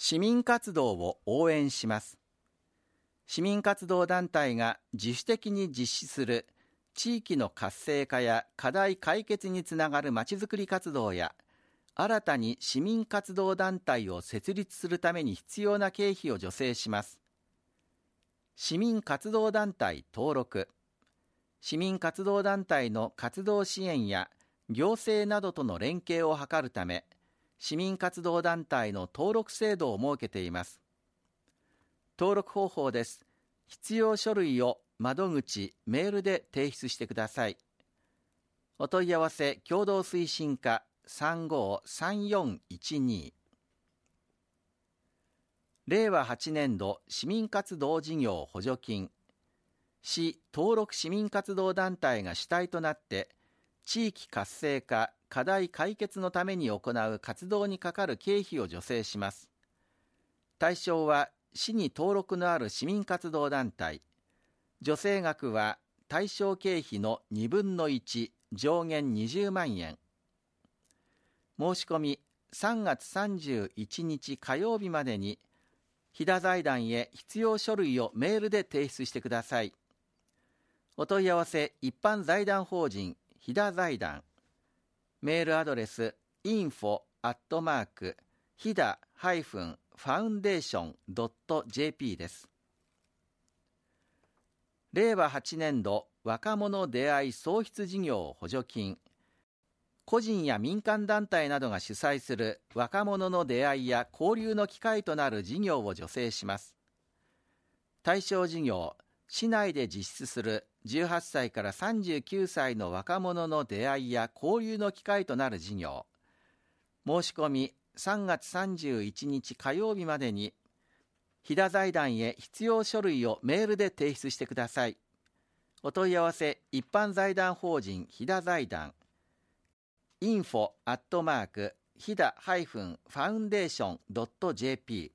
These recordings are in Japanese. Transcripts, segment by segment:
市民活動を応援します。市民活動団体が自主的に実施する地域の活性化や課題解決につながるまちづくり活動や、新たに市民活動団体を設立するために必要な経費を助成します。市民活動団体登録。市民活動団体の活動支援や行政などとの連携を図るため、市民活動団体の登録制度を設けています。登録方法です。必要書類を窓口、メールで提出してください。お問い合わせ共同推進課353412。令和8年度市民活動事業補助金。市登録市民活動団体が主体となって地域活性化、課題解決のために行う活動にかかる経費を助成します。対象は市に登録のある市民活動団体。助成額は対象経費の2分の1、上限20万円。申し込み3月31日火曜日までに、飛騨財団へ必要書類をメールで提出してください。お問い合わせ一般財団法人飛騨財団。メールアドレス info@hida-foundation.jp です。令和8年度若者出会い創出事業補助金。個人や民間団体などが主催する若者の出会いや交流の機会となる事業を助成します。対象事業、市内で実施する18歳から39歳の若者の出会いや交流の機会となる事業。申し込み3月31日火曜日までに、飛騨財団へ必要書類をメールで提出してください。お問い合わせ一般財団法人飛騨財団。info@hida-foundation.jp。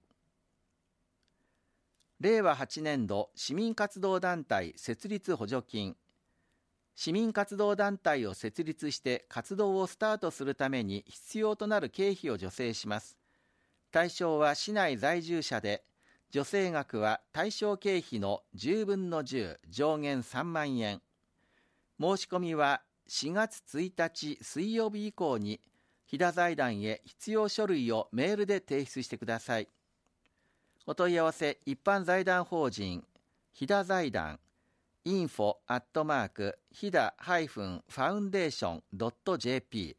令和8年度市民活動団体設立補助金。市民活動団体を設立して活動をスタートするために必要となる経費を助成します。対象は市内在住者で、助成額は対象経費の10分の10、上限3万円。申し込みは4月1日水曜日以降に、飛騨財団へ必要書類をメールで提出してください。お問い合わせ一般財団法人飛騨財団。info@hida-foundation.jp。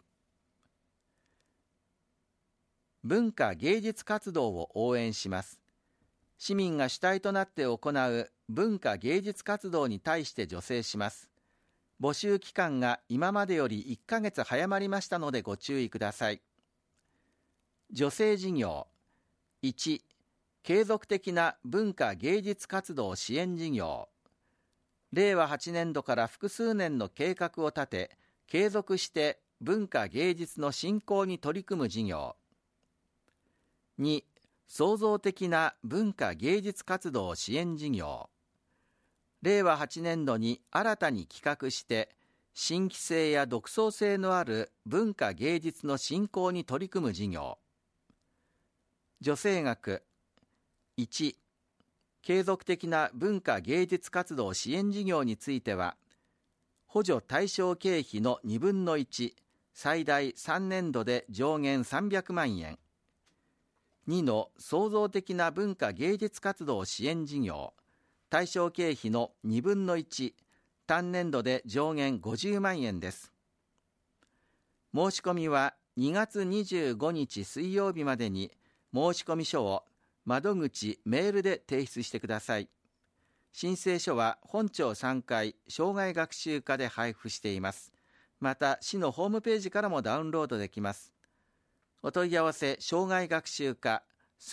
文化芸術活動を応援します。市民が主体となって行う文化芸術活動に対して助成します。募集期間が今までより1ヶ月早まりましたのでご注意ください。助成事業。1、継続的な文化芸術活動支援事業。令和8年度から複数年の計画を立て、継続して文化芸術の振興に取り組む事業。2、創造的な文化芸術活動支援事業。令和8年度に新たに企画して、新規性や独創性のある文化芸術の振興に取り組む事業。助成額。1、継続的な文化芸術活動支援事業については、補助対象経費の2分の1、最大3年度で上限300万円。2の創造的な文化芸術活動支援事業。対象経費の2分の1、単年度で上限50万円です。申し込みは2月25日水曜日までに申し込み書を窓口メールで提出してください。申請書は本庁3階障害学習課で配布しています。また市のホームページからもダウンロードできます。お問い合わせ障害学習課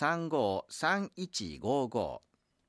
353155。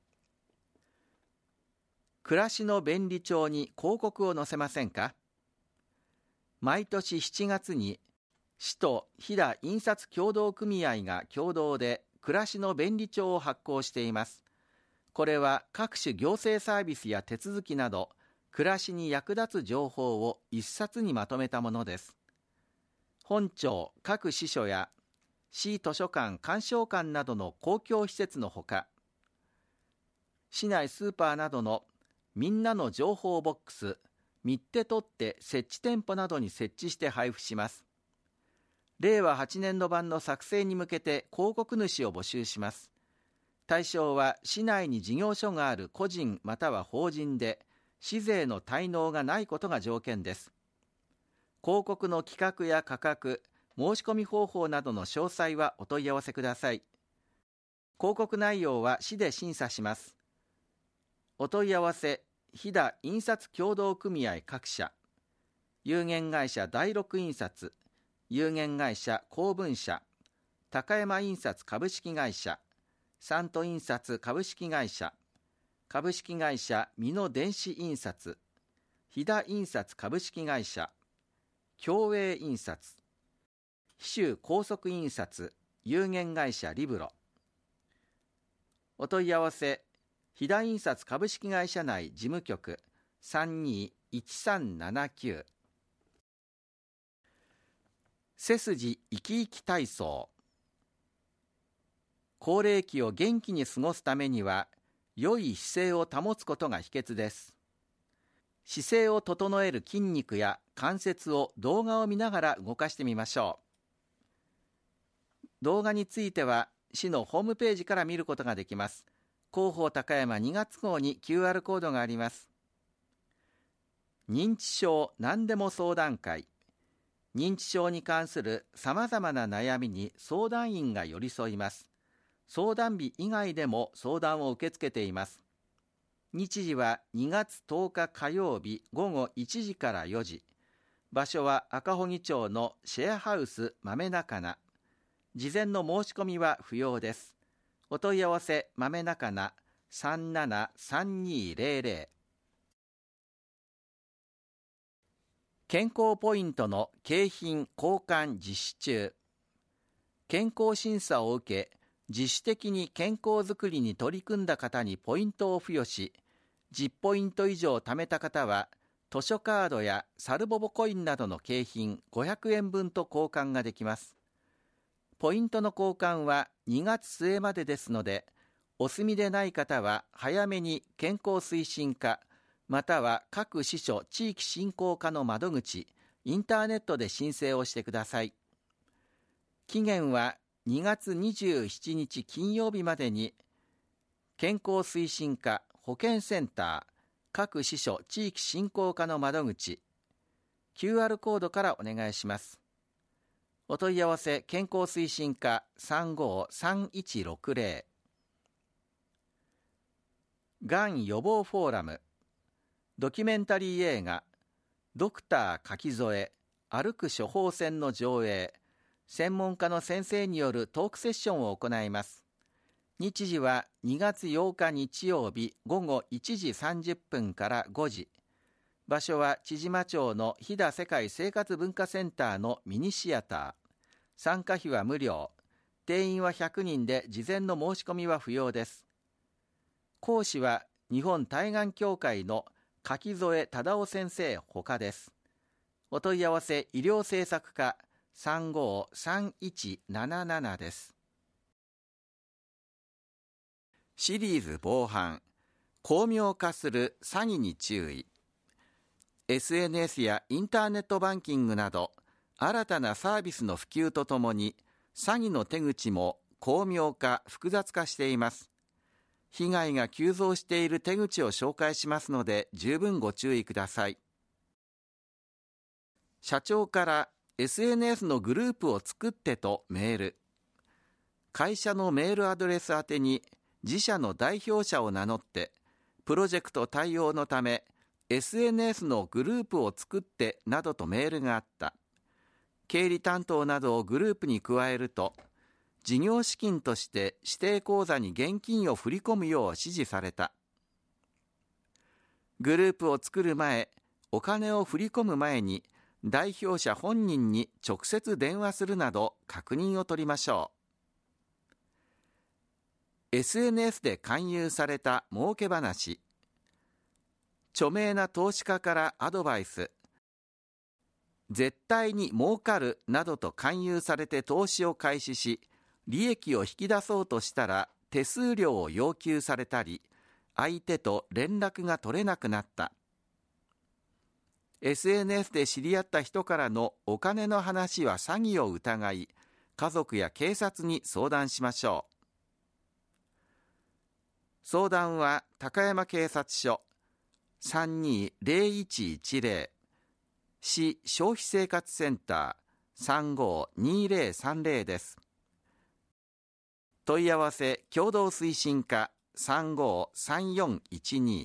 暮らしの便利帳に広告を載せませんか？毎年7月に市と飛騨印刷協同組合が共同で暮らしの便利帳を発行しています。これは各種行政サービスや手続きなど暮らしに役立つ情報を一冊にまとめたものです。本庁各支所や市図書館・鑑賞館などの公共施設のほか、市内スーパーなどのみんなの情報ボックス、ミッテ取って設置店舗などに設置して配布します。令和8年度版の作成に向けて広告主を募集します。対象は市内に事業所がある個人または法人で、市税の滞納がないことが条件です。広告の企画や価格、申し込み方法などの詳細はお問い合わせください。広告内容は市で審査します。お問い合わせ、飛騨印刷協同組合各社、有限会社第六印刷、有限会社公文社、高山印刷株式会社、三都印刷株式会社、株式会社美濃電子印刷、飛騨印刷株式会社、共栄印刷、紀州高速印刷有限会社リブロ。お問い合わせ、飛騨印刷株式会社内事務局321379。背筋生き生き体操。高齢期を元気に過ごすためには、良い姿勢を保つことが秘訣です。姿勢を整える筋肉や関節を動画を見ながら動かしてみましょう。動画については、市のホームページから見ることができます。広報高山2月号に QR コードがあります。認知症何でも相談会。認知症に関するさまざまな悩みに相談員が寄り添います。相談日以外でも相談を受け付けています。日時は2月10日火曜日午後1時から4時。場所は赤穂町のシェアハウス豆中菜。事前の申し込みは不要です。お問い合わせ豆中菜373200。健康ポイントの景品交換実施中。健康審査を受け、自主的に健康づくりに取り組んだ方にポイントを付与し、10ポイント以上貯めた方は、図書カードやサルボボコインなどの景品500円分と交換ができます。ポイントの交換は2月末までですので、お済みでない方は早めに健康推進課、または各支所地域振興課の窓口、インターネットで申請をしてください。期限は2月27日金曜日までに、健康推進課、保健センター、各支所地域振興課の窓口、QR コードからお願いします。お問い合わせ健康推進課353160。がん予防フォーラム。ドキュメンタリー映画ドクター柿添歩く処方箋の上映、専門家の先生によるトークセッションを行います。日時は2月8日日曜日午後1時30分から5時。場所は千島町の飛騨世界生活文化センターのミニシアター。参加費は無料。定員は100人で事前の申し込みは不要です。講師は日本対がん協会の柿添忠夫先生ほかです。お問い合わせ医療政策課353177です。シリーズ防犯、巧妙化する詐欺に注意。SNS やインターネットバンキングなど新たなサービスの普及とともに、詐欺の手口も巧妙化、複雑化しています。被害が急増している手口を紹介しますので、十分ご注意ください。社長から SNS のグループを作ってとメール。会社のメールアドレス宛てに自社の代表者を名乗って、プロジェクト対応のため SNS のグループを作ってなどとメールがあった。経理担当などをグループに加えると、事業資金として指定口座に現金を振り込むよう指示された。グループを作る前、お金を振り込む前に代表者本人に直接電話するなど確認を取りましょう。SNS で勧誘された儲け話。著名な投資家からアドバイス。 絶対に儲かるなどと勧誘されて投資を開始し、利益を引き出そうとしたら手数料を要求されたり、相手と連絡が取れなくなった。SNS で知り合った人からのお金の話は詐欺を疑い、家族や警察に相談しましょう。相談は高山警察署 320110 市消費生活センター 352030 です。問い合わせ共同推進課 353412。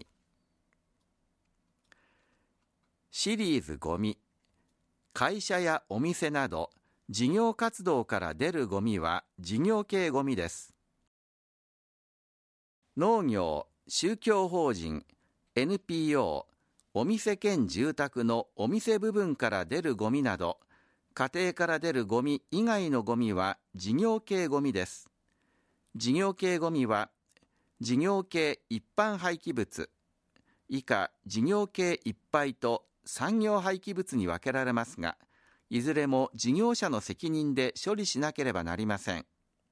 シリーズゴミ。会社やお店など事業活動から出るゴミは事業系ゴミです。農業、宗教法人、NPO、お店兼住宅のお店部分から出るゴミなど、家庭から出るゴミ以外のゴミは事業系ゴミです。事業系ゴミは、事業系一般廃棄物、以下事業系一般と産業廃棄物に分けられますが、いずれも事業者の責任で処理しなければなりません。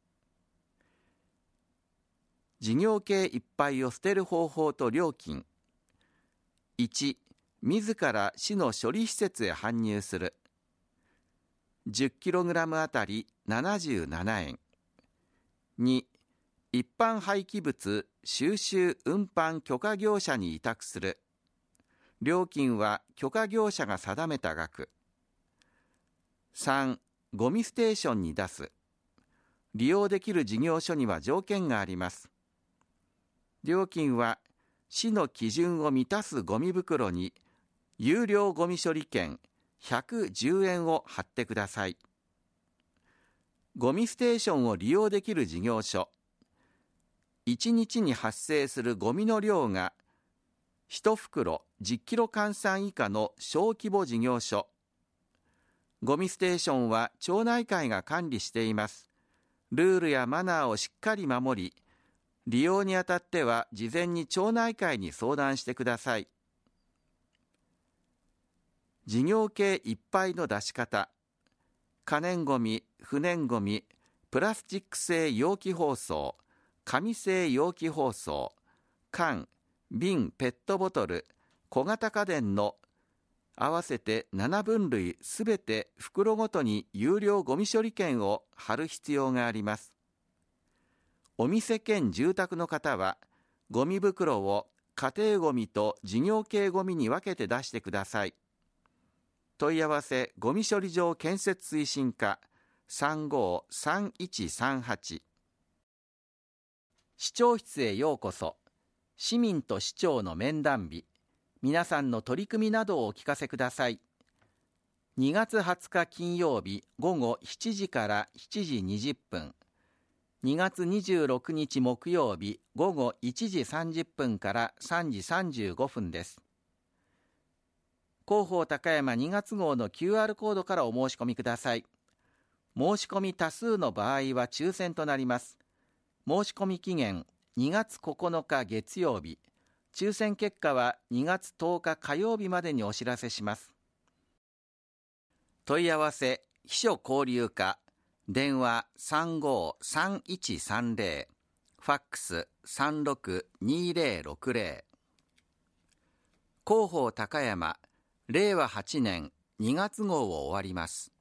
事業系一般を捨てる方法と料金。1、自ら市の処理施設へ搬入する。10kg あたり77円。2、一般廃棄物収集運搬許可業者に委託する。料金は許可業者が定めた額。3、ゴミステーションに出す。利用できる事業所には条件があります。料金は市の基準を満たすゴミ袋に有料ゴミ処理券110円を貼ってください。ゴミステーションを利用できる事業所。1日に発生するゴミの量が1袋10キロ換算以下の小規模事業所。ゴミステーションは町内会が管理しています。ルールやマナーをしっかり守り、利用にあたっては事前に町内会に相談してください。事業系いっぱいの出し方。可燃ごみ、不燃ごみ、プラスチック製容器包装、紙製容器包装、缶、瓶、ペットボトル、小型家電の合わせて7分類すべて袋ごとに有料ゴミ処理券を貼る必要があります。お店兼住宅の方は、ゴミ袋を家庭ゴミと事業系ゴミに分けて出してください。問い合わせゴミ処理場建設推進課 353138。 市長室へようこそ。市民と市長の面談日。皆さんの取り組みなどをお聞かせください。2月20日金曜日午後7時から7時20分。2月26日木曜日午後1時30分から3時35分です。広報高山2月号の QR コードからお申し込みください。申し込み多数の場合は抽選となります。申し込み期限2月9日月曜日。抽選結果は2月10日火曜日までにお知らせします。問い合わせ秘書交流課。電話353130、ファックス362060。広報高山、令和8年2月号を終わります。